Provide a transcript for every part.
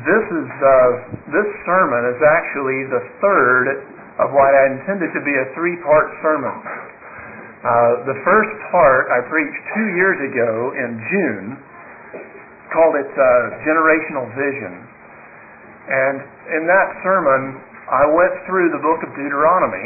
This sermon is actually the third of what I intended to be a three-part sermon. The first part I preached 2 years ago in June, called it Generational Vision. And in that sermon, I went through the book of Deuteronomy,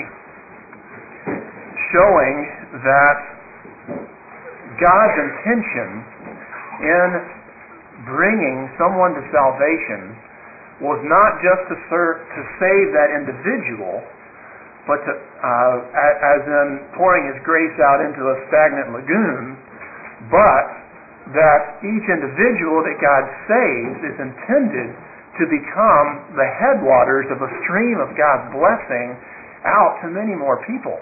showing that God's intention in bringing someone to salvation was not just to save that individual, but to, as in pouring His grace out into a stagnant lagoon, but that each individual that God saves is intended to become the headwaters of a stream of God's blessing out to many more people.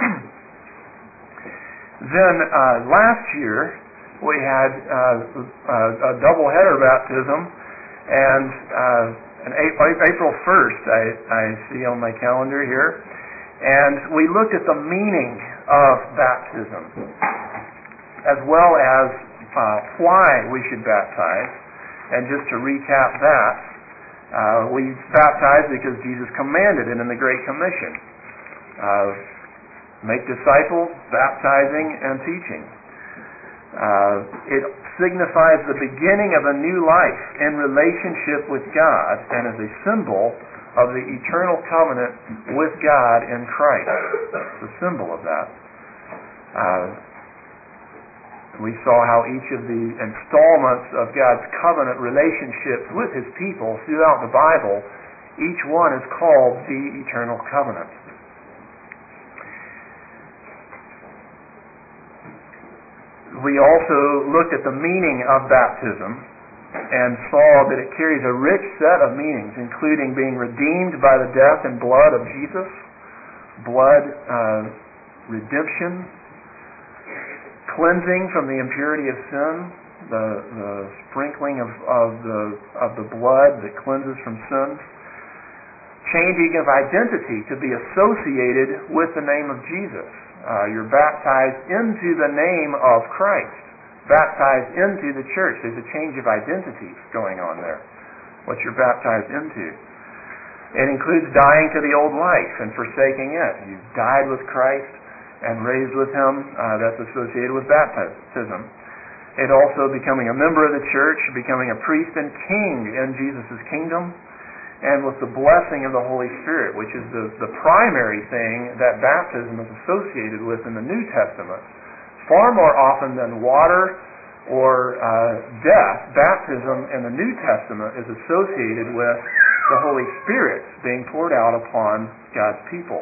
Then last year we had a double-header baptism, and April 1st I see on my calendar here, and we looked at the meaning of baptism, as well as why we should baptize. And just to recap that, we baptize because Jesus commanded it in the Great Commission. Make disciples, baptizing and teaching. It signifies the beginning of a new life in relationship with God and is a symbol of the eternal covenant with God in Christ. It's a symbol of that. We saw how each of the installments of God's covenant relationships with His people throughout the Bible, each one is called the eternal covenant. We also looked at the meaning of baptism and saw that it carries a rich set of meanings, including being redeemed by the death and blood of Jesus, blood redemption, cleansing from the impurity of sin, the sprinkling of the blood that cleanses from sins, changing of identity to be associated with the name of Jesus. You're baptized into the name of Christ, baptized into the church. There's a change of identity going on there, what you're baptized into. It includes dying to the old life and forsaking it. You've died with Christ and raised with Him. That's associated with baptism. It also becoming a member of the church, becoming a priest and king in Jesus' kingdom, and with the blessing of the Holy Spirit, which is the primary thing that baptism is associated with in the New Testament. Far more often than water or death, baptism in the New Testament is associated with the Holy Spirit being poured out upon God's people.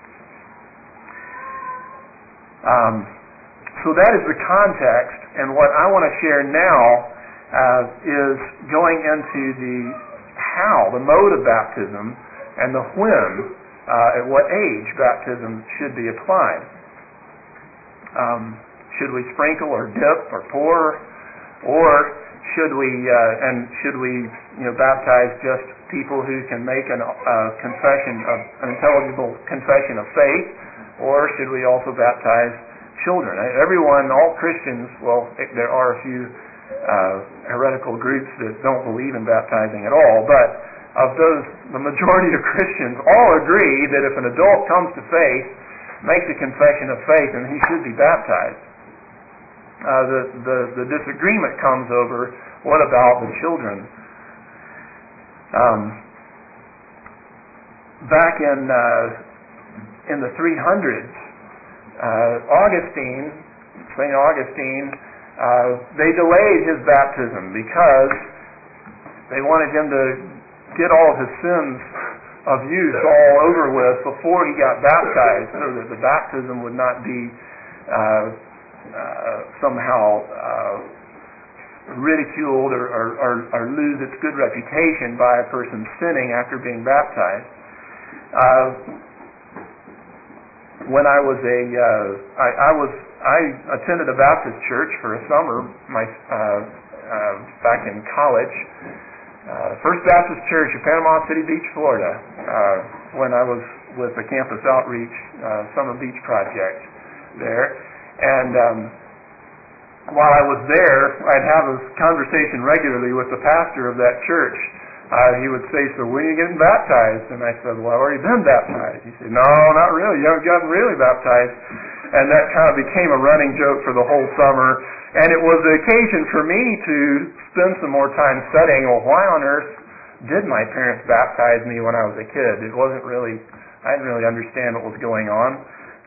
So that is the context, and what I want to share now is going into the how, the mode of baptism, and the when, at what age baptism should be applied. Should we sprinkle or dip or pour, or should we baptize just people who can make an intelligible confession of faith, or should we also baptize children? Everyone, all Christians, well, there are a few heretical groups that don't believe in baptizing at all, but of those, the majority of Christians all agree that if an adult comes to faith, makes a confession of faith, and he should be baptized. The disagreement comes over what about the children. Back in the 300s, St. Augustine, they delayed his baptism because they wanted him to get all of his sins of youth all over with before he got baptized, so that the baptism would not be somehow ridiculed or lose its good reputation by a person sinning after being baptized. When I attended a Baptist church for a summer back in college. First Baptist Church in Panama City Beach, Florida, when I was with the Campus Outreach Summer Beach Project there. And while I was there, I'd have a conversation regularly with the pastor of that church he would say, "So when are you getting baptized?" And I said, "Well, I've already been baptized." He said, "No, not really. You haven't gotten really baptized." And that kind of became a running joke for the whole summer. And it was the occasion for me to spend some more time studying, well, why on earth did my parents baptize me when I was a kid? I didn't really understand what was going on.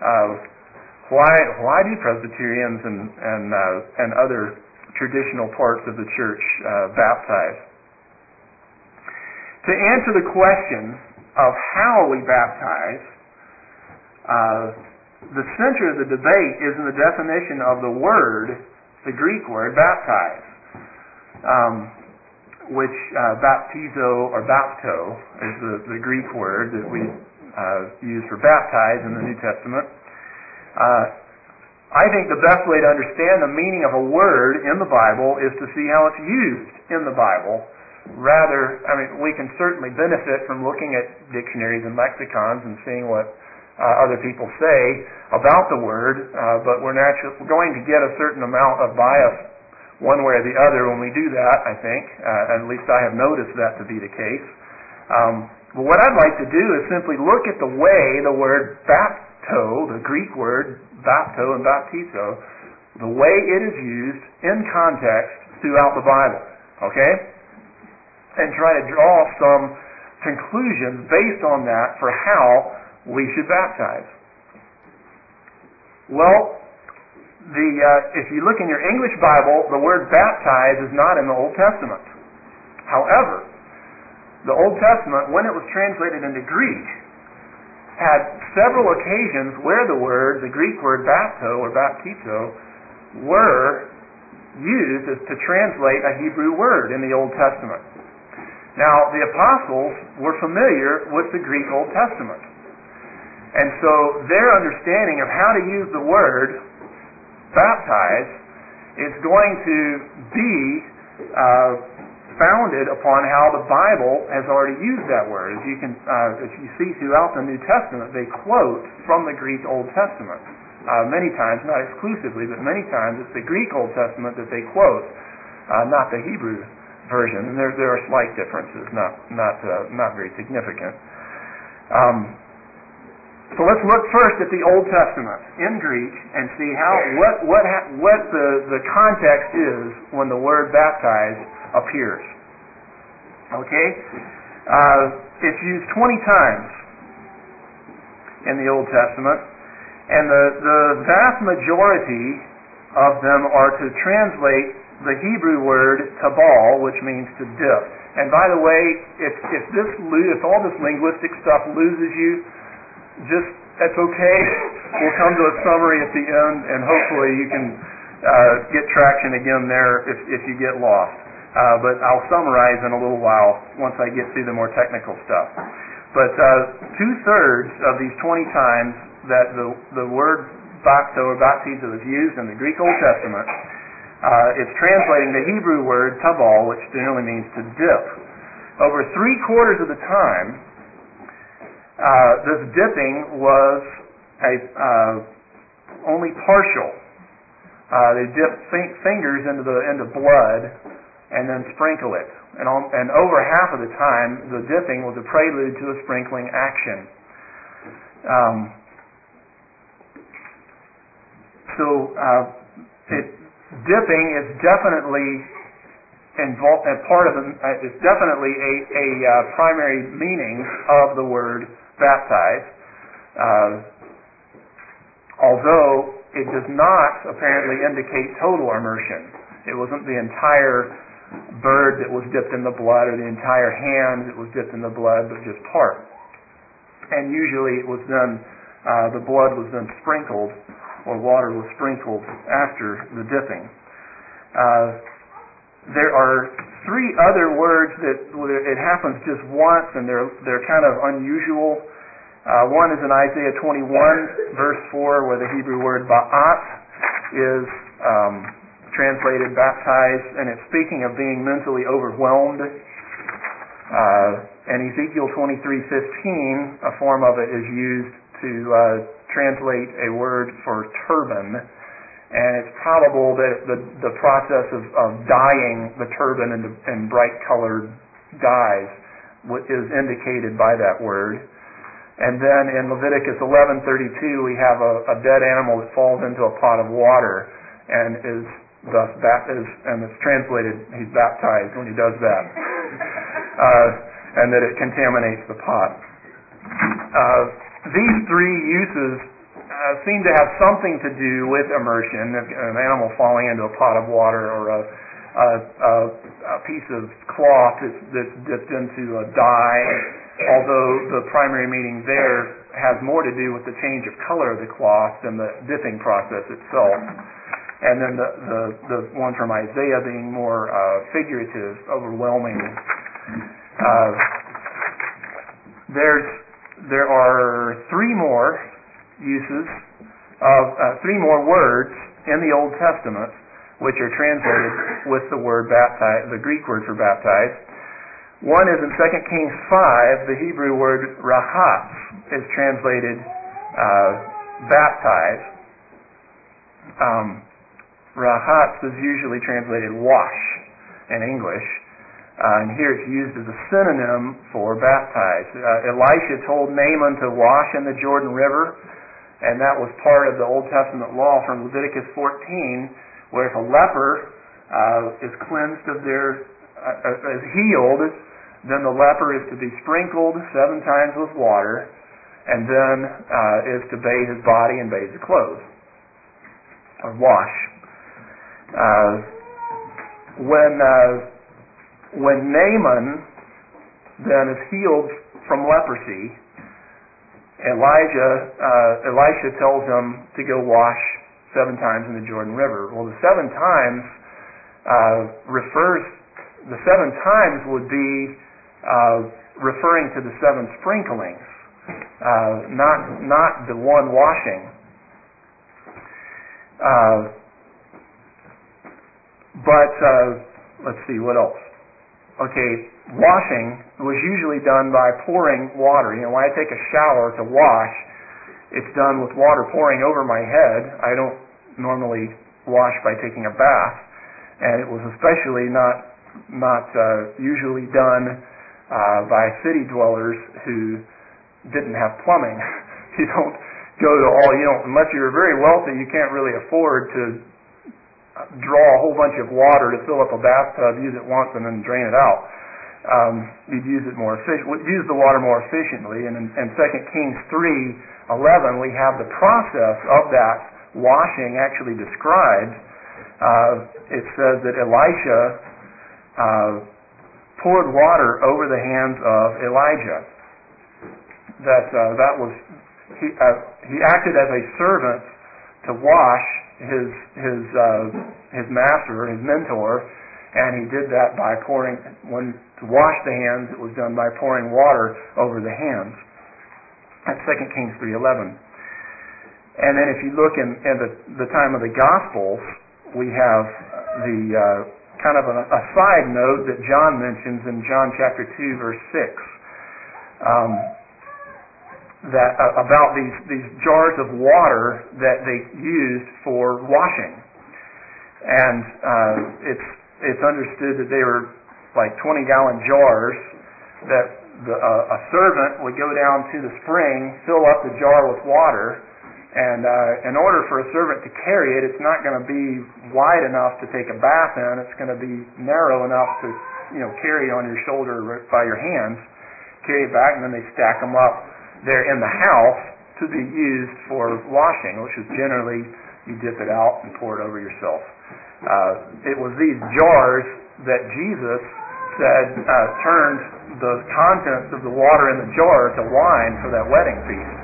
Why do Presbyterians and other traditional parts of the church baptize? To answer the question of how we baptize, the center of the debate is in the definition of the word, the Greek word, baptize, which baptizo or bapto is the Greek word that we use for baptize in the New Testament. I think the best way to understand the meaning of a word in the Bible is to see how it's used in the Bible. We can certainly benefit from looking at dictionaries and lexicons and seeing what other people say about the word, but we're going to get a certain amount of bias one way or the other when we do that, I think. At least I have noticed that to be the case. But what I'd like to do is simply look at the way the word bapto, the Greek word bapto and baptizo, the way it is used in context throughout the Bible, okay? And try to draw some conclusions based on that for how we should baptize. Well, if you look in your English Bible, the word baptize is not in the Old Testament. However, the Old Testament, when it was translated into Greek, had several occasions where the Greek word bapto or baptizo, were used to translate a Hebrew word in the Old Testament. Now, the apostles were familiar with the Greek Old Testament. And so their understanding of how to use the word baptize is going to be founded upon how the Bible has already used that word. As you see throughout the New Testament, they quote from the Greek Old Testament. Many times, not exclusively, but many times it's the Greek Old Testament that they quote, not the Hebrew version. And there are slight differences, not very significant. So let's look first at the Old Testament in Greek and see what the context is when the word baptize appears. Okay? It's used 20 times in the Old Testament, and the vast majority of them are to translate the Hebrew word tabal, which means to dip. And by the way, if all this linguistic stuff loses you, that's okay. We'll come to a summary at the end, and hopefully you can get traction again there if you get lost. But I'll summarize in a little while once I get through the more technical stuff. But 2/3 of these 20 times that the word bapto or baptizo is used in the Greek Old Testament, it's translating the Hebrew word tabal, which generally means to dip. Over 3/4 of the time, this dipping was only partial. They dip fingers into blood and then sprinkle it. And over half of the time, the dipping was a prelude to a sprinkling action. Dipping is definitely involved as part of it's definitely a primary meaning of the word baptize, although it does not apparently indicate total immersion. It wasn't the entire bird that was dipped in the blood or the entire hand that was dipped in the blood, but just part. And usually it was then the blood was then sprinkled, or water was sprinkled after the dipping. There are 3 other words that it happens just once, and they're kind of unusual. One is in Isaiah 21, verse 4, where the Hebrew word ba'at is translated baptized, and it's speaking of being mentally overwhelmed. And Ezekiel 23:15, a form of it is used to translate a word for turban. And it's probable that the process of dyeing the turban in bright colored dies is indicated by that word. And then in Leviticus 11:32, we have a dead animal that falls into a pot of water and is thus and it's translated, he's baptized when he does that, and that it contaminates the pot. These three uses seem to have something to do with immersion, an animal falling into a pot of water, or a piece of cloth that's dipped into a dye, although the primary meaning there has more to do with the change of color of the cloth than the dipping process itself. And then the one from Isaiah being more figurative, overwhelming. There are three more uses of three more words in the Old Testament which are translated with the word baptize, the Greek word for baptize. One is in 2 Kings 5, the Hebrew word rahatz is translated baptize. Rahatz is usually translated wash in English, and here it's used as a synonym for baptize. Elisha told Naaman to wash in the Jordan River, and that was part of the Old Testament law from Leviticus 14, where if a leper is cleansed of is healed, then the leper is to be sprinkled 7 times with water, and then is to bathe his body and bathe his clothes, or wash. When Naaman then is healed from leprosy, Elisha tells him to go wash 7 times in the Jordan River. Well, the 7 times the 7 times would be referring to the 7 sprinklings, not the one washing. But let's see, what else? Okay, washing was usually done by pouring water. You know, when I take a shower to wash, it's done with water pouring over my head. I don't normally wash by taking a bath, and it was especially not usually done by city dwellers who didn't have plumbing. You don't go to unless you're very wealthy, you can't really afford to draw a whole bunch of water to fill up a bathtub, use it once, and then drain it out. You'd use it use the water more efficiently. And in 2 Kings 3:11, we have the process of that washing actually described. It says that Elisha poured water over the hands of Elijah. That was he acted as a servant to wash his master, his mentor, and he did that by to wash the hands, it was done by pouring water over the hands. That's 2 Kings 3:11. And then if you look in the time of the Gospels, we have the kind of a side note that John mentions in John chapter 2, verse 6. That about these jars of water that they used for washing, and it's understood that they were like 20-gallon jars that a servant would go down to the spring, fill up the jar with water, and in order for a servant to carry it, it's not going to be wide enough to take a bath in. It's going to be narrow enough to carry on your shoulder by your hands, carry it back, and then they stack them up there in the house to be used for washing, which is generally you dip it out and pour it over yourself. It was these jars that Jesus said turned the contents of the water in the jar to wine for that wedding feast.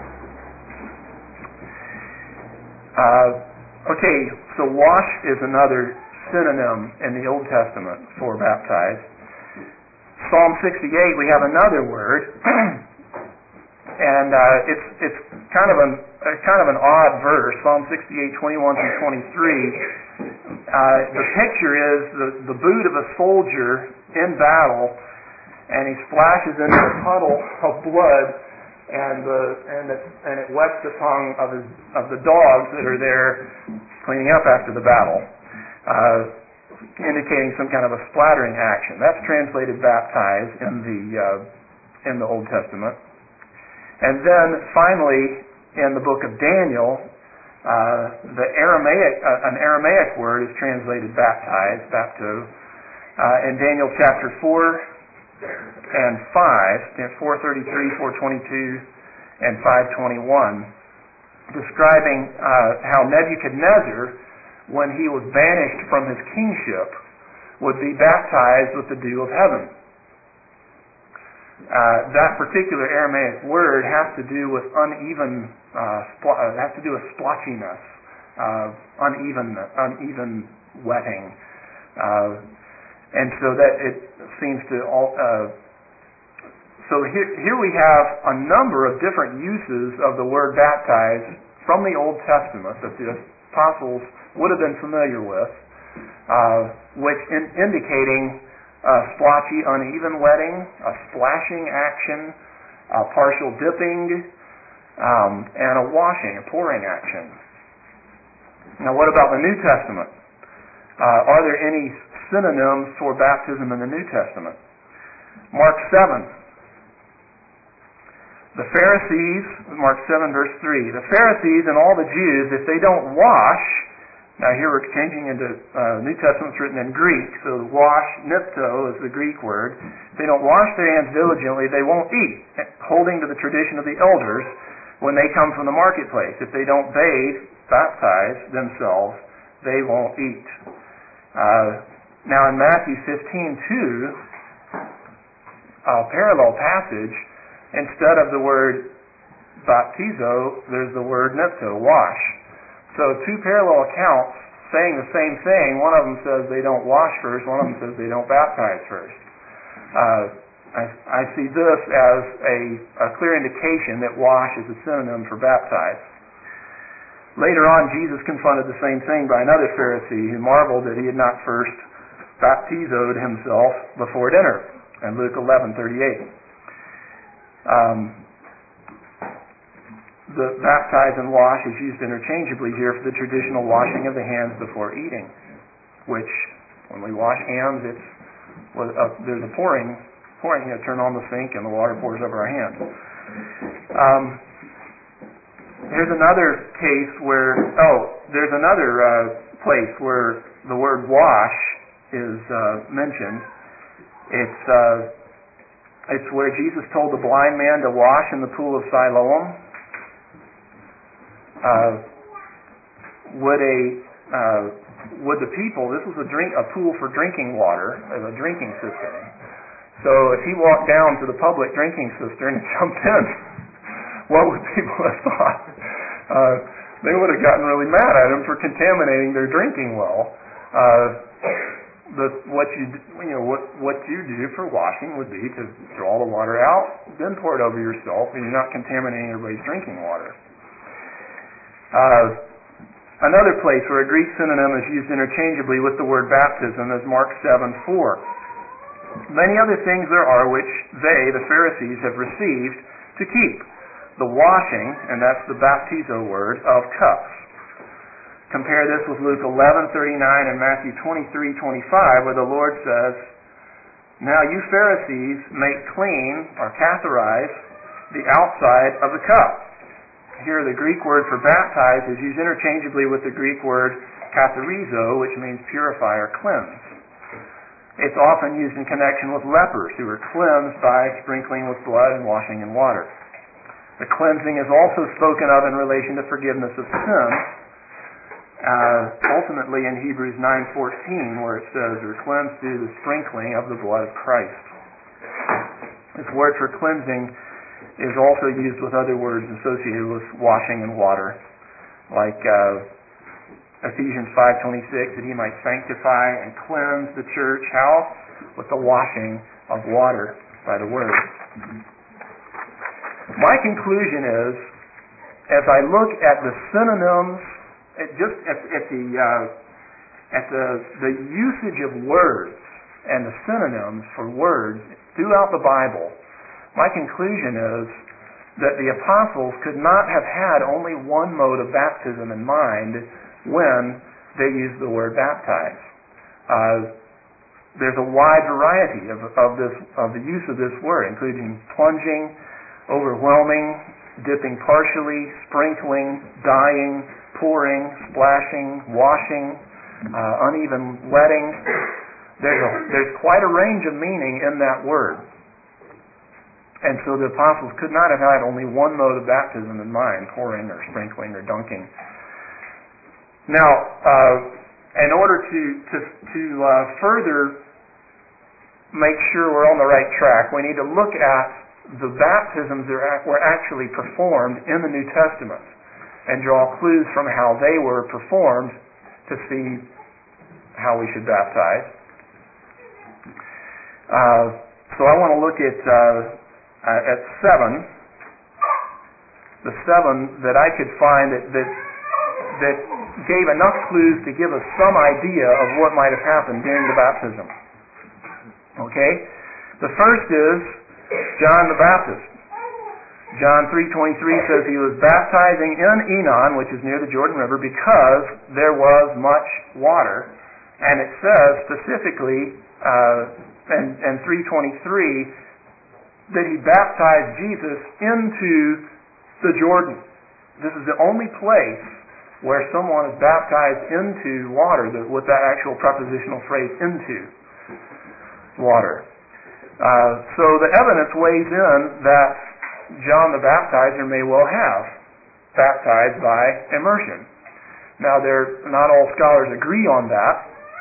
Okay, so wash is another synonym in the Old Testament for baptize. Psalm 68, we have another word. And it's kind of an odd verse, Psalm 68:21 through 23. The picture is the boot of a soldier in battle, and he splashes into a puddle of blood, and it wets the tongue of the dogs that are there cleaning up after the battle. indicating some kind of a splattering action. That's translated baptize in the Old Testament. And then finally, in the book of Daniel, an Aramaic word is translated baptize, bapto, in Daniel chapter 4 and 5, 4:33, 4:22, and 5:21, describing how Nebuchadnezzar, when he was banished from his kingship, would be baptized with the dew of heaven. That particular Aramaic word has to do with uneven, has to do with splotchiness, uneven wetting, and so that it seems to all. So here we have a number of different uses of the word baptize from the Old Testament that the apostles would have been familiar with, which indicating splotchy, uneven wetting, a splashing action, a partial dipping, and a washing, a pouring action. Now, what about the New Testament? Are there any synonyms for baptism in the New Testament? Mark 7. The Pharisees, Mark 7 verse 3, the Pharisees and all the Jews, if they don't wash, now here we're changing into New Testament's written in Greek, so wash, nipto, is the Greek word. If they don't wash their hands diligently, they won't eat, holding to the tradition of the elders when they come from the marketplace. If they don't bathe, baptize themselves, they won't eat. Now in Matthew 15:2, a parallel passage, instead of the word baptizo, there's the word nipto, wash. So two parallel accounts saying the same thing. One of them says they don't wash first, one of them says they don't baptize first. I see this as a clear indication that wash is a synonym for baptize. Later on, Jesus confronted the same thing by another Pharisee who marveled that he had not first baptizoed himself before dinner, in Luke 11:38. The baptize and wash is used interchangeably here for the traditional washing of the hands before eating, which, when we wash hands, there's a pouring. Turn on the sink and the water pours over our hands. Here's another case where, there's another place where the word wash is mentioned. It's where Jesus told the blind man to wash in the pool of Siloam. Would the people? This was a pool for drinking water, a drinking cistern. So if he walked down to the public drinking cistern and jumped in, what would people have thought? They would have gotten really mad at him for contaminating their drinking well. What you do for washing would be to draw the water out, then pour it over yourself, and you're not contaminating everybody's drinking water. Another place where a Greek synonym is used interchangeably with the word baptism is Mark 7:4. Many other things there are which they, the Pharisees, have received to keep. The washing, and that's the baptizo word, of cups. Compare this with Luke 11:39 and Matthew 23:25, where the Lord says, "Now you Pharisees make clean or catharize the outside of the cup." Here the Greek word for baptize is used interchangeably with the Greek word katharizo, which means purify or cleanse. It's often used in connection with lepers who are cleansed by sprinkling with blood and washing in water. The cleansing is also spoken of in relation to forgiveness of sin, ultimately in Hebrews 9:14, where it says, "You're cleansed through the sprinkling of the blood of Christ." This word for cleansing is also used with other words associated with washing in water, like Ephesians 5:26, that he might sanctify and cleanse the church. How? With the washing of water by the word. My conclusion is, as I look at the synonyms, at the usage of words and the synonyms for words throughout the Bible, my conclusion is that the apostles could not have had only one mode of baptism in mind when they used the word baptize. There's a wide variety of the use of this word, including plunging, overwhelming, dipping partially, sprinkling, dyeing, pouring, splashing, washing, uneven wetting. There's quite a range of meaning in that word. And so the apostles could not have had only one mode of baptism in mind, pouring or sprinkling or dunking. Now, in order to further make sure we're on the right track, we need to look at the baptisms that were actually performed in the New Testament and draw clues from how they were performed to see how we should baptize. So I want to look at 7, the 7 that I could find that gave enough clues to give us some idea of what might have happened during the baptism. Okay? The first is John the Baptist. John 3:23 says he was baptizing in Enon, which is near the Jordan River, because there was much water. And it says specifically in 3:23 that he baptized Jesus into the Jordan. This is the only place where someone is baptized into water with that actual prepositional phrase, into water. So the evidence weighs in that John the Baptizer may well have baptized by immersion. Now, not all scholars agree on that,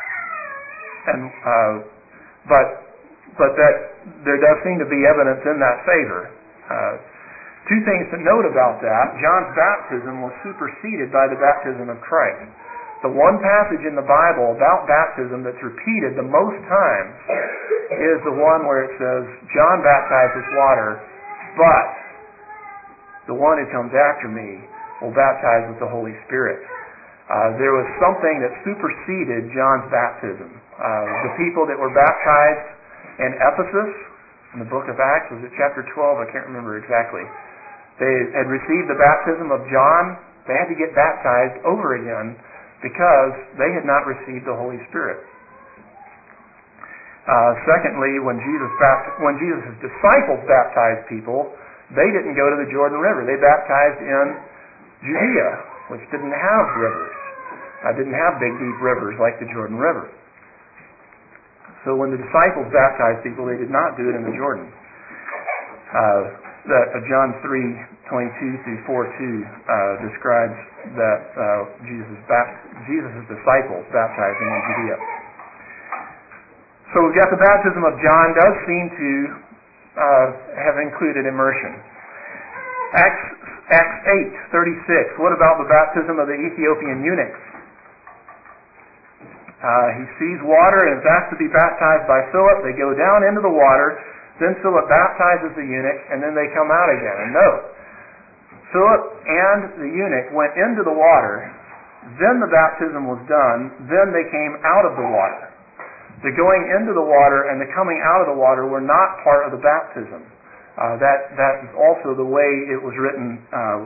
but that there does seem to be evidence in that favor. Two things to note about that: John's baptism was superseded by the baptism of Christ. The one passage in the Bible about baptism that's repeated the most times is the one where it says, John baptized with water, but the one who comes after me will baptize with the Holy Spirit. There was something that superseded John's baptism. The people that were baptized in Ephesus, in the book of Acts, was it chapter 12? I can't remember exactly. They had received the baptism of John. They had to get baptized over again because they had not received the Holy Spirit. Secondly, when Jesus' disciples baptized people, they didn't go to the Jordan River. They baptized in Judea, which didn't have rivers. Didn't have big, deep rivers like the Jordan River. So when the disciples baptized people, they did not do it in the Jordan. John 3:22 through 4:2 describes that Jesus' disciples baptizing in Judea. So we've got the baptism of John does seem to have included immersion. Acts 8:36. What about the baptism of the Ethiopian eunuchs? He sees water and is asked to be baptized by Philip. They go down into the water. Then Philip baptizes the eunuch, and then they come out again. And note, Philip and the eunuch went into the water, then the baptism was done, then they came out of the water. The going into the water and the coming out of the water were not part of the baptism. That is also the way it was written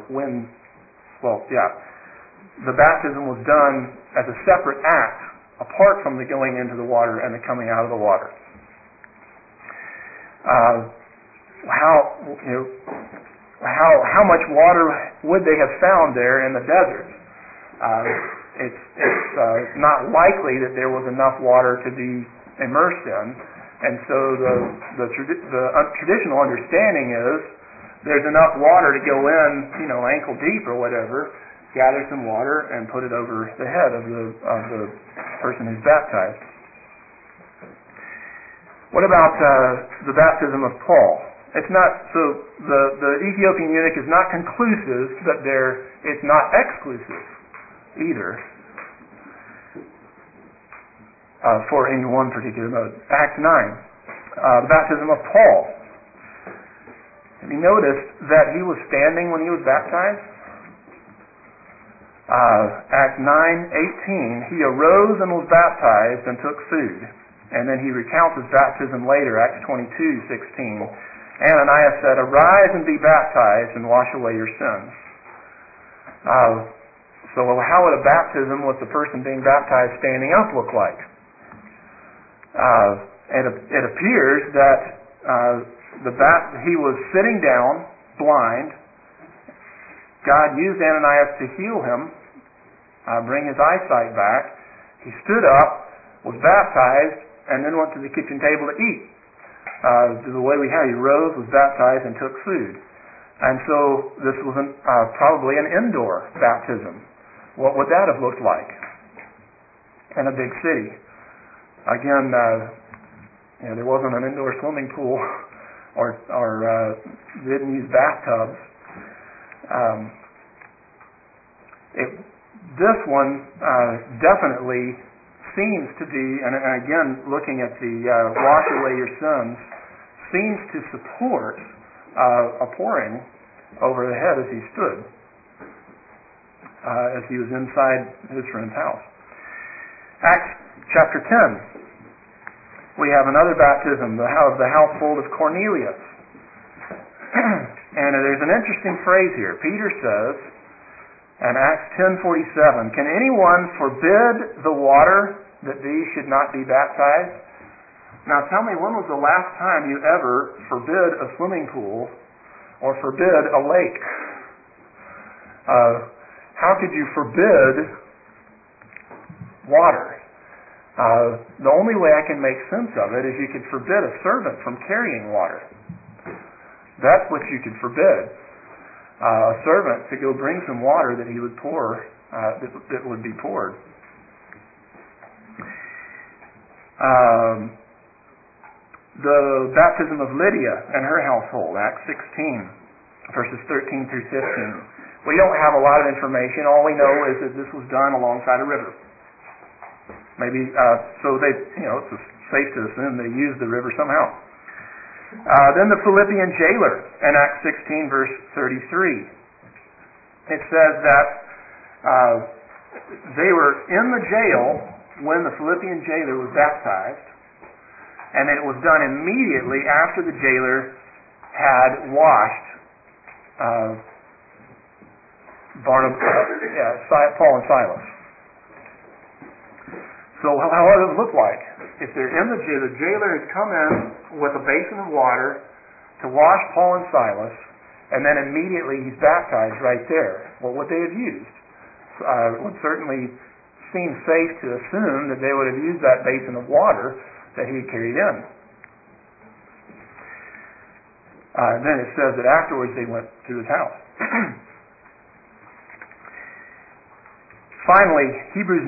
the baptism was done as a separate act, apart from the going into the water and the coming out of the water. How much water would they have found there in the desert? It's not likely that there was enough water to be immersed in, and so the traditional understanding is there's enough water to go in, ankle deep or whatever. Gather some water and put it over the head of the person who's baptized. What about the baptism of Paul? It's not so. The Ethiopian eunuch is not conclusive, but it's not exclusive either for any one particular mode. Acts 9, the baptism of Paul. Have you noticed that he was standing when he was baptized? Acts 9:18, he arose and was baptized and took food. And then he recounts his baptism later, Acts 22:16. Ananias said, "Arise and be baptized and wash away your sins." So how would a baptism with the person being baptized standing up look like? It appears that he was sitting down, blind. God used Ananias to heal him, bring his eyesight back. He stood up, was baptized, and then went to the kitchen table to eat. The way we have, he rose, was baptized, and took food. And so this was probably an indoor baptism. What would that have looked like in a big city? Again, there wasn't an indoor swimming pool, or didn't use bathtubs. This one definitely seems to be, and again, looking at the wash away your sins, seems to support a pouring over the head as he stood, as he was inside his friend's house. Acts chapter 10, we have another baptism, the household of Cornelius. And there's an interesting phrase here. Peter says, in Acts 10:47, "Can anyone forbid the water that these should not be baptized?" Now tell me, when was the last time you ever forbid a swimming pool or forbid a lake? How could you forbid water? The only way I can make sense of it is you could forbid a servant from carrying water. That's what you could forbid. A servant to go bring some water that he would pour, that would be poured. The baptism of Lydia and her household, Acts 16, verses 13 through 15. We don't have a lot of information. All we know is that this was done alongside a river. Maybe so they, it's safe to assume they used the river somehow. Then the Philippian jailer in Acts 16, verse 33. It says that they were in the jail when the Philippian jailer was baptized, and it was done immediately after the jailer had washed Paul and Silas. So how would it look like? If they're in the jailer had come in with a basin of water to wash Paul and Silas, and then immediately he's baptized right there. What would they have used? It would certainly seem safe to assume that they would have used that basin of water that he had carried in. And then it says that afterwards they went to his house. Finally, Hebrews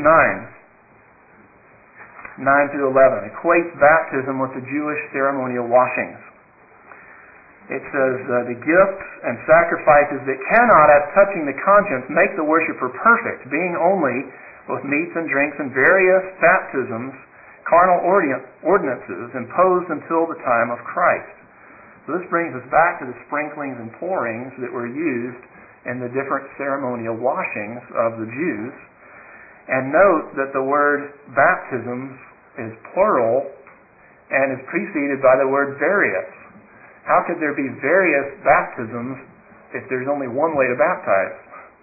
9 through 11, equates baptism with the Jewish ceremonial washings. It says, the gifts and sacrifices that cannot, as touching the conscience, make the worshiper perfect, being only with meats and drinks and various baptisms, carnal ordinances imposed until the time of Christ. So this brings us back to the sprinklings and pourings that were used in the different ceremonial washings of the Jews. And note that the word baptisms is plural and is preceded by the word various. How could there be various baptisms if there's only one way to baptize?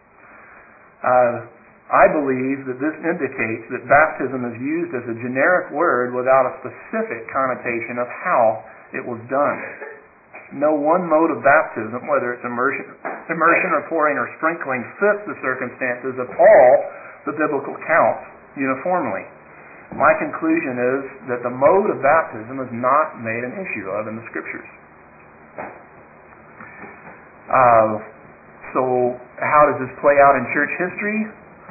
I believe that this indicates that baptism is used as a generic word without a specific connotation of how it was done. No one mode of baptism, whether it's immersion or pouring or sprinkling, fits the circumstances of all the biblical counts uniformly. My conclusion is that the mode of baptism is not made an issue of in the Scriptures. So how does this play out in church history?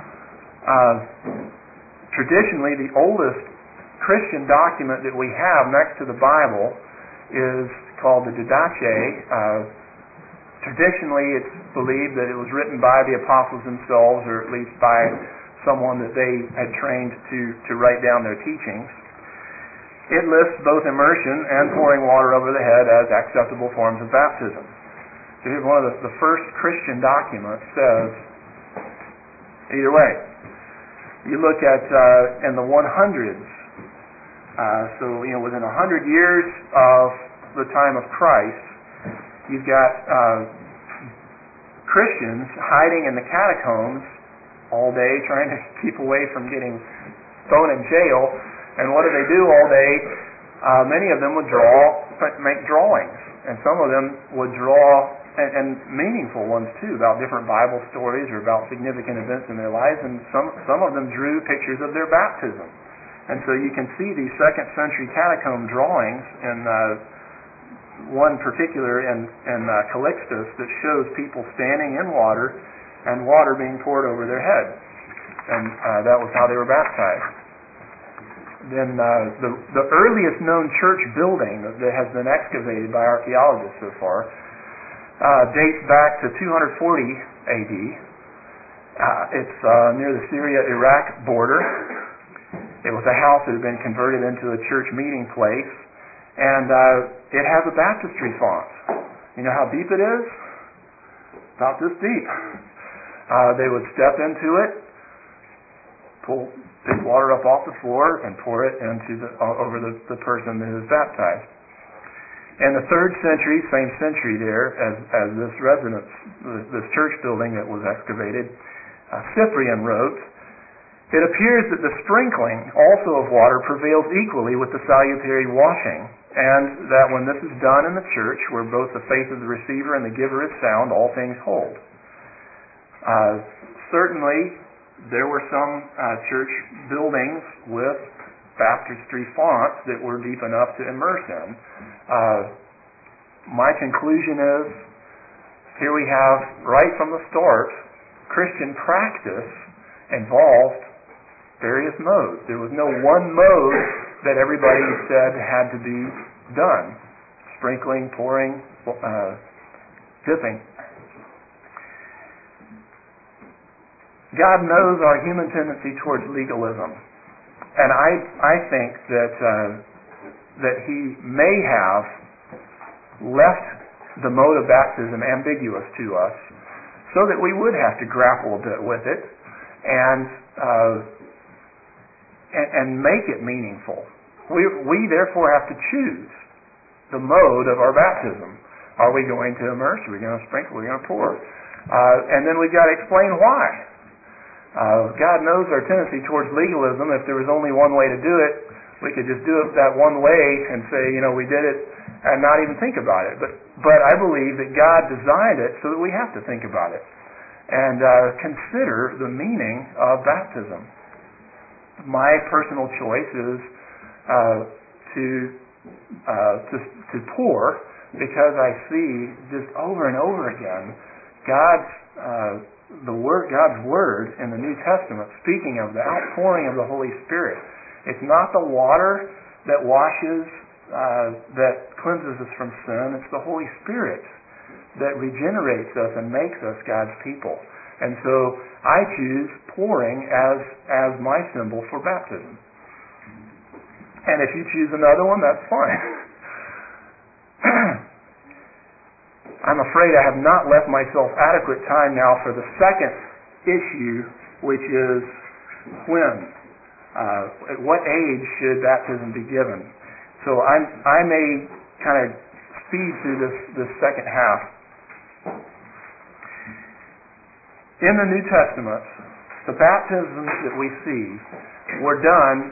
Traditionally, the oldest Christian document that we have next to the Bible is called the Didache. Traditionally, it's believed that it was written by the apostles themselves, or at least by someone that they had trained to write down their teachings. It lists both immersion and pouring water over the head as acceptable forms of baptism. So here's one of the first Christian documents says either way. You look at in the 100s, so within 100 years of the time of Christ, you've got Christians hiding in the catacombs all day, trying to keep away from getting thrown in jail, And what do all day? Many of them would make drawings, and some of them would draw, and meaningful ones too, about different Bible stories or about significant events in their lives. And some of them drew pictures of their baptism. And so you can see these 2nd century catacomb drawings in one particular in Calixtus that shows people standing in water and water being poured over their head. And that was how they were baptized. Then the earliest known church building that has been excavated by archaeologists so far dates back to 240 AD. It's near the Syria-Iraq border. It was a house that had been converted into a church meeting place, and it has a baptistry font. You know how deep it is? About this deep. They would step into it, pick water up off the floor, and pour it over the person that is baptized. In the 3rd century, same century there as this residence, this church building that was excavated, Cyprian wrote, "It appears that the sprinkling also of water prevails equally with the salutary washing, and that when this is done in the church, where both the faith of the receiver and the giver is sound, all things hold." Certainly, there were some church buildings with baptistry fonts that were deep enough to immerse in. My conclusion is, here we have, right from the start, Christian practice involved various modes. There was no one mode that everybody said had to be done. Sprinkling, pouring, dipping. God knows our human tendency towards legalism. And I think that He may have left the mode of baptism ambiguous to us so that we would have to grapple a bit with it and make it meaningful. We therefore have to choose the mode of our baptism. Are we going to immerse? Are we going to sprinkle? Are we going to pour? And then we've got to explain why. God knows our tendency towards legalism. If there was only one way to do it, we could just do it that one way and say, we did it and not even think about it. But I believe that God designed it so that we have to think about it and consider the meaning of baptism. My personal choice is to pour, because I see just over and over again God's Word in the New Testament speaking of the outpouring of the Holy Spirit. It's not the water that washes, that cleanses us from sin. It's the Holy Spirit that regenerates us and makes us God's people. And so I choose pouring as my symbol for baptism. And if you choose another one, that's fine. I'm afraid I have not left myself adequate time now for the second issue, which is when. At what age should baptism be given? So I may kind of speed through this second half. In the New Testament, the baptisms that we see were done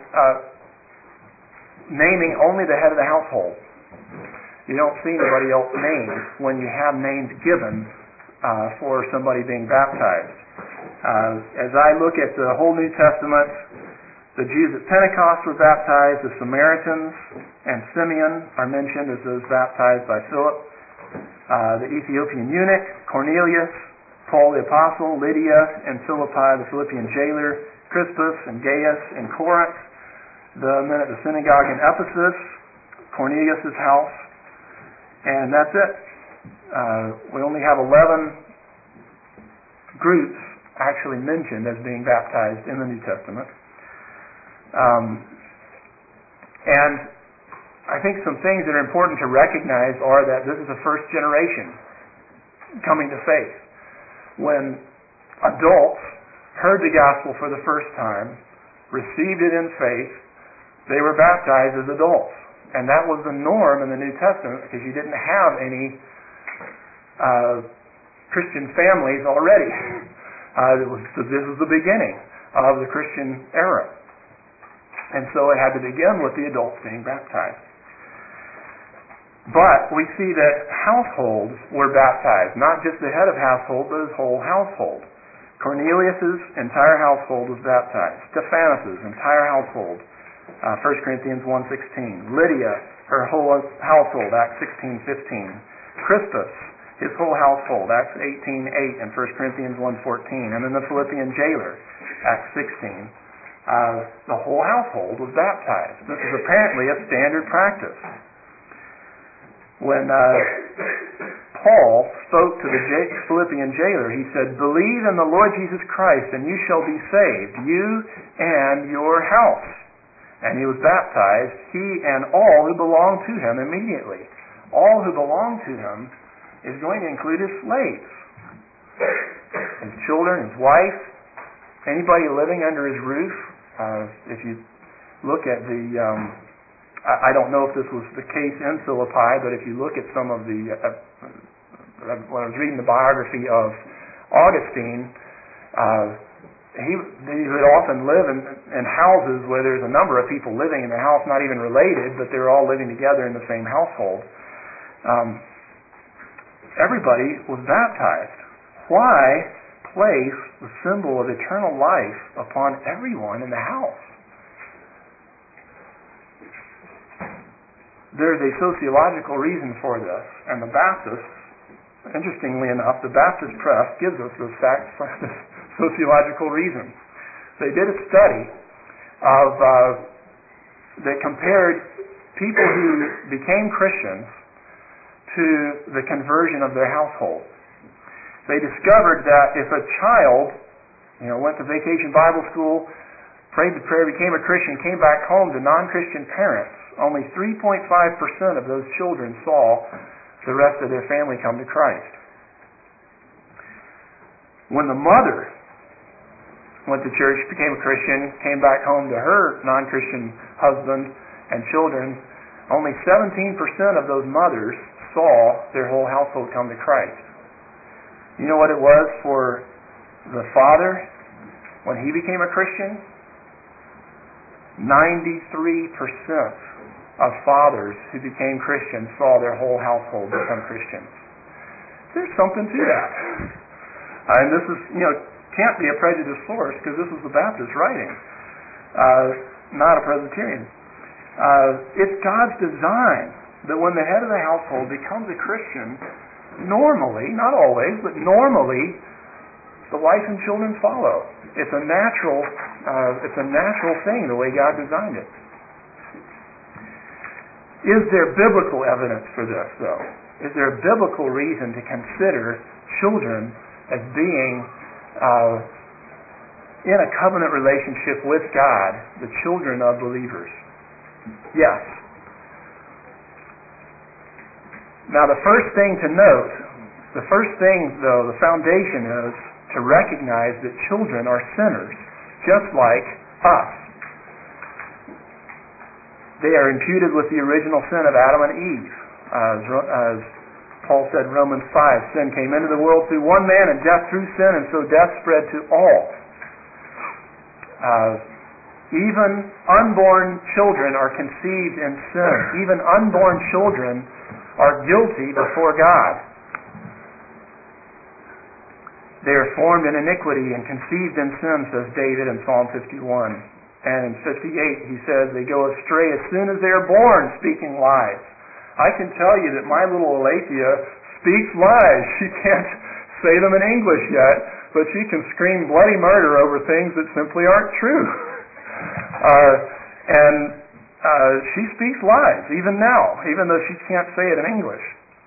naming only the head of the household. You don't see anybody else named when you have names given for somebody being baptized. As I look at the whole New Testament, the Jews at Pentecost were baptized, the Samaritans and Simeon are mentioned as those baptized by Philip, the Ethiopian eunuch, Cornelius, Paul the Apostle, Lydia and Philippi, the Philippian jailer, Crispus and Gaius in Corinth, the men at the synagogue in Ephesus, Cornelius' house, and that's it. We only have 11 groups actually mentioned as being baptized in the New Testament. And I think some things that are important to recognize are that this is the first generation coming to faith. When adults heard the gospel for the first time, received it in faith, they were baptized as adults. And that was the norm in the New Testament because you didn't have any Christian families already. This was the beginning of the Christian era. And so it had to begin with the adults being baptized. But we see that households were baptized, not just the head of household, but his whole household. Cornelius' entire household was baptized. Stephanas' entire household, 1 Corinthians 1:16. Lydia, her whole household, Acts 16:15. Crispus, his whole household, Acts 18:8 and 1 Corinthians 1:14. And then the Philippian jailer, Acts 16. The whole household was baptized. This is apparently a standard practice. When Paul spoke to the Philippian jailer, he said, "Believe in the Lord Jesus Christ, and you shall be saved, you and your house." And he was baptized, he and all who belonged to him immediately. All who belonged to him is going to include his slaves, his children, his wife, anybody living under his roof. If you look at the... I don't know if this was the case in Philippi, but if you look at some of the... when I was reading the biography of Augustine, he would often live in houses where there's a number of people living in the house, not even related, but they're all living together in the same household. Everybody was baptized. Why place the symbol of eternal life upon everyone in the house? There's a sociological reason for this, and the Baptists, interestingly enough, the Baptist press gives us this sociological reason. They did a study that compared people who became Christians to the conversion of their household. They discovered that if a child, went to vacation Bible school, prayed the prayer, became a Christian, came back home to non-Christian parents, only 3.5% of those children saw the rest of their family come to Christ. When the mother went to church, became a Christian, came back home to her non-Christian husband and children, only 17% of those mothers saw their whole household come to Christ. You know what it was for the father when he became a Christian? 93% of fathers who became Christians saw their whole household become Christians. There's something to that. And this is, can't be a prejudiced source because this is the Baptist writing, not a Presbyterian. It's God's design that when the head of the household becomes a Christian, normally, not always, but normally, the wife and children follow. It's a natural thing the way God designed it. Is there biblical evidence for this, though? Is there a biblical reason to consider children as being in a covenant relationship with God, the children of believers? Yes. Now, the first thing to note, the foundation is to recognize that children are sinners, just like us. They are imputed with the original sin of Adam and Eve. As Paul said in Romans 5, sin came into the world through one man and death through sin, and so death spread to all. Even unborn children are conceived in sin. Even unborn children are guilty before God. They are formed in iniquity and conceived in sin, says David in Psalm 51. And in 58 he says they go astray as soon as they are born, speaking lies. I can tell you that my little Alethea speaks lies. She can't say them in English yet, but she can scream bloody murder over things that simply aren't true. She speaks lies, even now, even though she can't say it in English.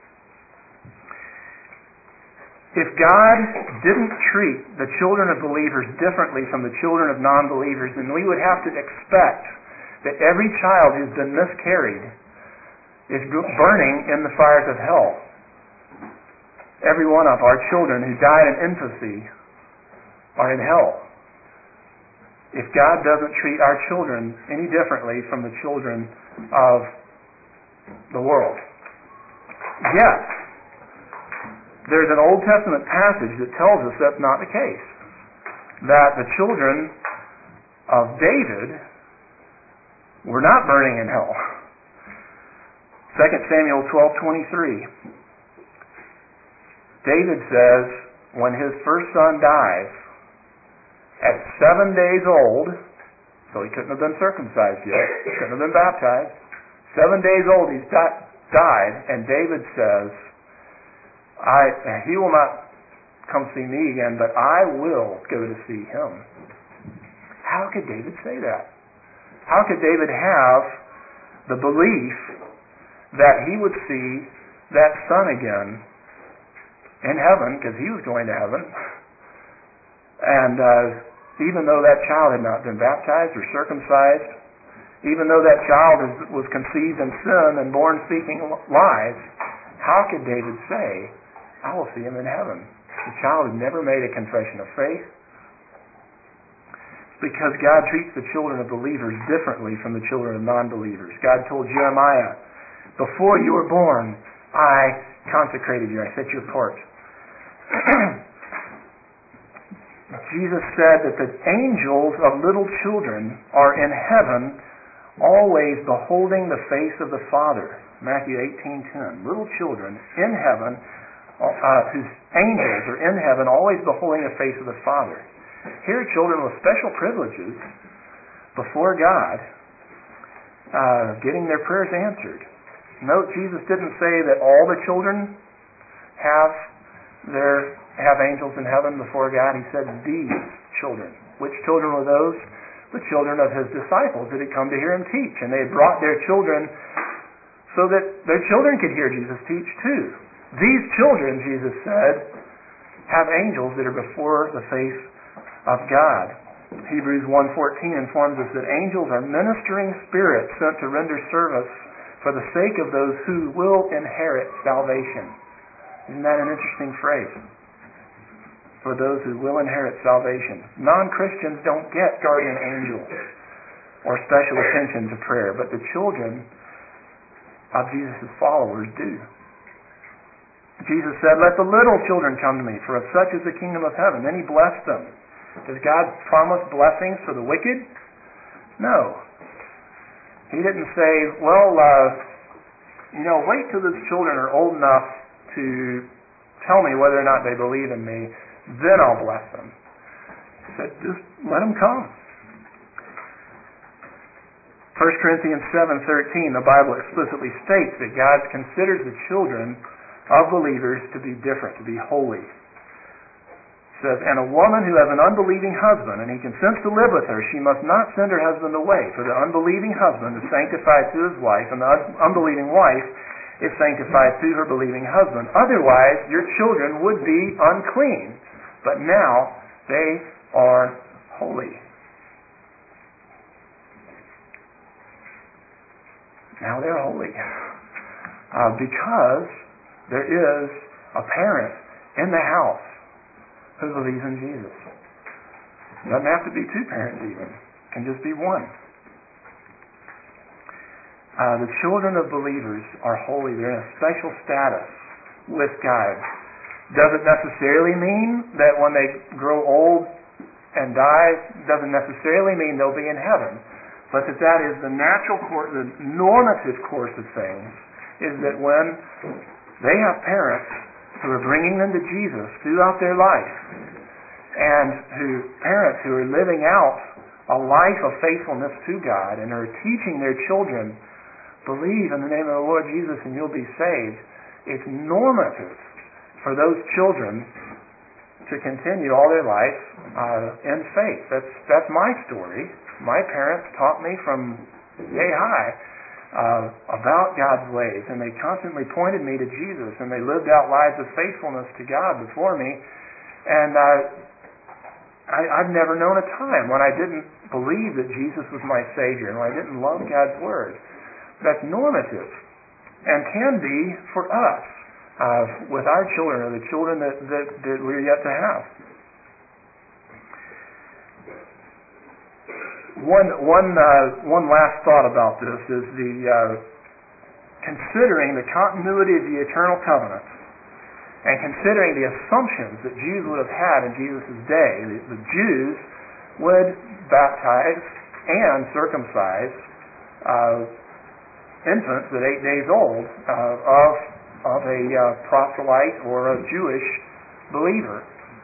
If God didn't treat the children of believers differently from the children of non-believers, then we would have to expect that every child who's been miscarried is burning in the fires of hell. Every one of our children who died in infancy are in hell. If God doesn't treat our children any differently from the children of the world. Yes, there's an Old Testament passage that tells us that's not the case. That the children of David We're not burning in hell. 2 Samuel 12:23. David says, when his first son dies, at 7 days old, so he couldn't have been circumcised yet, couldn't have been baptized, 7 days old he's died, and David says, he will not come see me again, but I will go to see him. How could David say that? How could David have the belief that he would see that son again in heaven, because he was going to heaven, and even though that child had not been baptized or circumcised, even though that child was conceived in sin and born speaking lies, how could David say, I will see him in heaven? The child had never made a confession of faith, because God treats the children of believers differently from the children of non-believers. God told Jeremiah, before you were born, I consecrated you, I set you apart. Jesus said that the angels of little children are in heaven always beholding the face of the Father. Matthew 18:10. Little children in heaven, whose angels are in heaven always beholding the face of the Father. Here are children with special privileges before God, getting their prayers answered. Note, Jesus didn't say that all the children have angels in heaven before God. He said these children. Which children were those? The children of his disciples that had come to hear him teach. And they had brought their children so that their children could hear Jesus teach too. These children, Jesus said, have angels that are before the face of God. Hebrews 1:14 informs us that angels are ministering spirits sent to render service for the sake of those who will inherit salvation. Isn't that an interesting phrase? For those who will inherit salvation. Non-Christians don't get guardian angels or special attention to prayer, but the children of Jesus' followers do. Jesus said, let the little children come to me, for of such is the kingdom of heaven. Then he blessed them. Does God promise blessings for the wicked? No. He didn't say, well, wait till those children are old enough to tell me whether or not they believe in me, then I'll bless them. He said, just let them come. 1 Corinthians 7:13, the Bible explicitly states that God considers the children of believers to be different, to be holy. It says, and a woman who has an unbelieving husband, and he consents to live with her, she must not send her husband away, for the unbelieving husband is sanctified to his wife, and the unbelieving wife is sanctified to her believing husband. Otherwise, your children would be unclean, but now they are holy. Now they're holy. Because there is a parent in the house who believes in Jesus. It doesn't have to be two parents even. It can just be one. The children of believers are holy. They're in a special status with God. Doesn't necessarily mean that when they grow old and die, doesn't necessarily mean they'll be in heaven. But that is the natural course, the normative course of things, is that when they have parents who are bringing them to Jesus throughout their life, and parents who are living out a life of faithfulness to God and are teaching their children, believe in the name of the Lord Jesus and you'll be saved, it's normative for those children to continue all their life in faith. That's my story. My parents taught me from yay high about God's ways, and they constantly pointed me to Jesus, and they lived out lives of faithfulness to God before me. And I've never known a time when I didn't believe that Jesus was my Savior and when I didn't love God's Word. That's normative and can be for us with our children or the children that we're yet to have. One last thought about this is considering the continuity of the eternal covenant and considering the assumptions that Jews would have had in Jesus' day. The Jews would baptize and circumcise infants at 8 days old of a proselyte or a Jewish believer.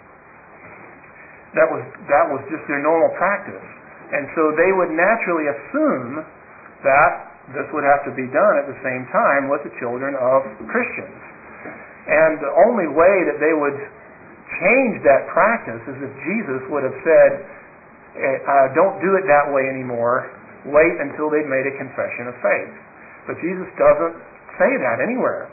That was just their normal practice. And so they would naturally assume that this would have to be done at the same time with the children of Christians. And the only way that they would change that practice is if Jesus would have said, don't do it that way anymore, wait until they've made a confession of faith. But Jesus doesn't say that anywhere.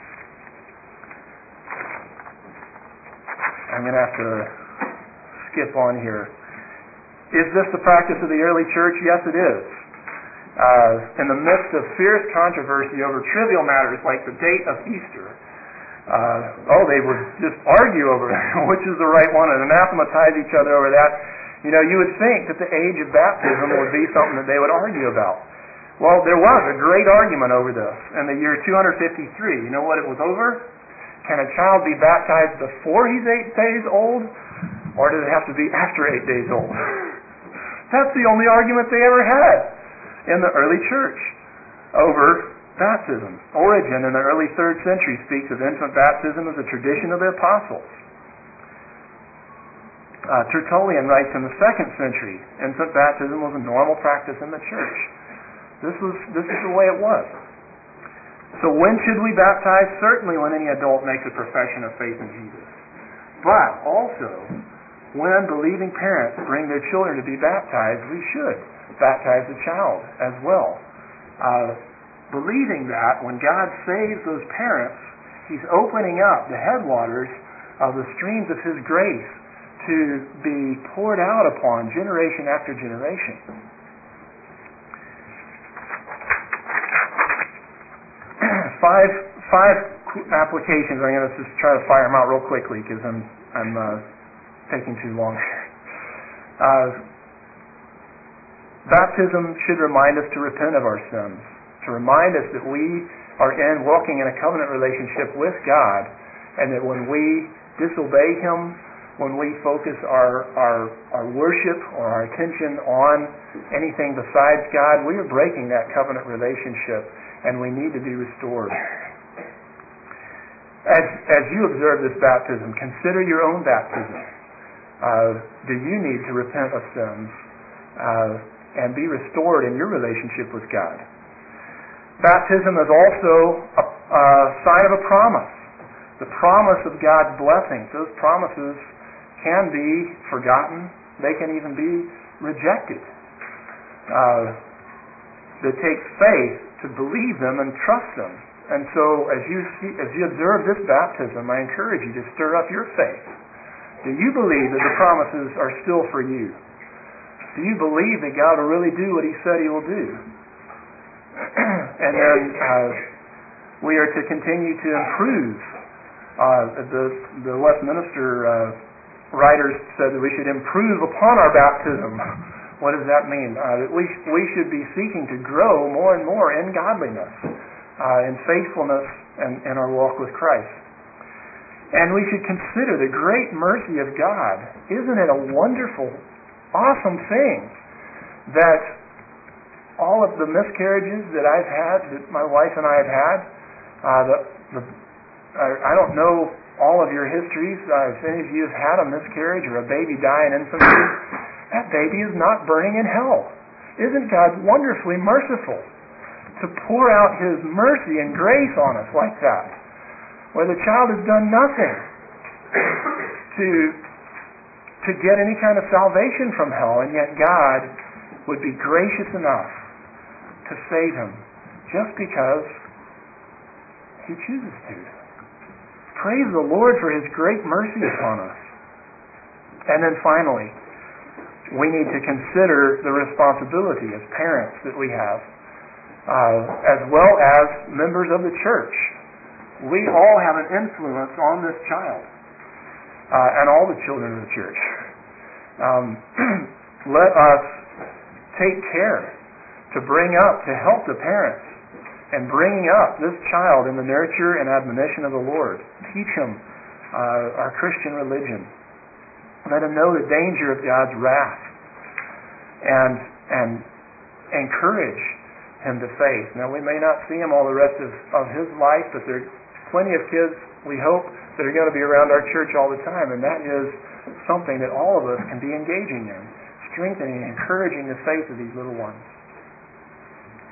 I'm going to have to skip on here. Is this the practice of the early church? Yes, it is. In the midst of fierce controversy over trivial matters like the date of Easter, they would just argue over which is the right one and anathematize each other over that. You would think that the age of baptism would be something that they would argue about. Well, there was a great argument over this in the year 253. You know what it was over? Can a child be baptized before he's 8 days old, or does it have to be after 8 days old? That's the only argument they ever had in the early church over baptism. Origen in the early 3rd century speaks of infant baptism as a tradition of the apostles. Tertullian writes in the 2nd century, infant baptism was a normal practice in the church. This is the way it was. So when should we baptize? Certainly when any adult makes a profession of faith in Jesus. But also, when believing parents bring their children to be baptized, we should baptize the child as well. Believing that when God saves those parents, He's opening up the headwaters of the streams of His grace to be poured out upon generation after generation. Five applications. I'm going to just try to fire them out real quickly because I'm taking too long. Baptism should remind us to repent of our sins, to remind us that we are walking in a covenant relationship with God, and that when we disobey Him, when we focus our worship or our attention on anything besides God, we are breaking that covenant relationship, and we need to be restored. As you observe this baptism, consider your own baptism. Do you need to repent of sins and be restored in your relationship with God? Baptism is also a sign of a promise. The promise of God's blessings. Those promises can be forgotten. They can even be rejected. It takes faith to believe them and trust them. And so as you observe this baptism, I encourage you to stir up your faith. Do you believe that the promises are still for you? Do you believe that God will really do what He said He will do? And then we are to continue to improve. The Westminster writers said that we should improve upon our baptism. What does that mean? That we should be seeking to grow more and more in godliness, in faithfulness, and in our walk with Christ. And we should consider the great mercy of God. Isn't it a wonderful, awesome thing that all of the miscarriages that I've had, that my wife and I have had, I don't know all of your histories. If any of you have had a miscarriage or a baby die in infancy, that baby is not burning in hell. Isn't God wonderfully merciful to pour out His mercy and grace on us like that, where the child has done nothing to get any kind of salvation from hell, and yet God would be gracious enough to save him just because He chooses to. Praise the Lord for His great mercy upon us. And then finally, we need to consider the responsibility as parents that we have, as well as members of the church. We all have an influence on this child and all the children of the church. Let us take care to bring up, to help the parents in bringing up this child in the nurture and admonition of the Lord. Teach him our Christian religion. Let him know the danger of God's wrath, and encourage him to faith. Now, we may not see him all the rest of his life, but there are plenty of kids, we hope, that are going to be around our church all the time, and that is something that all of us can be engaging in, strengthening and encouraging the faith of these little ones.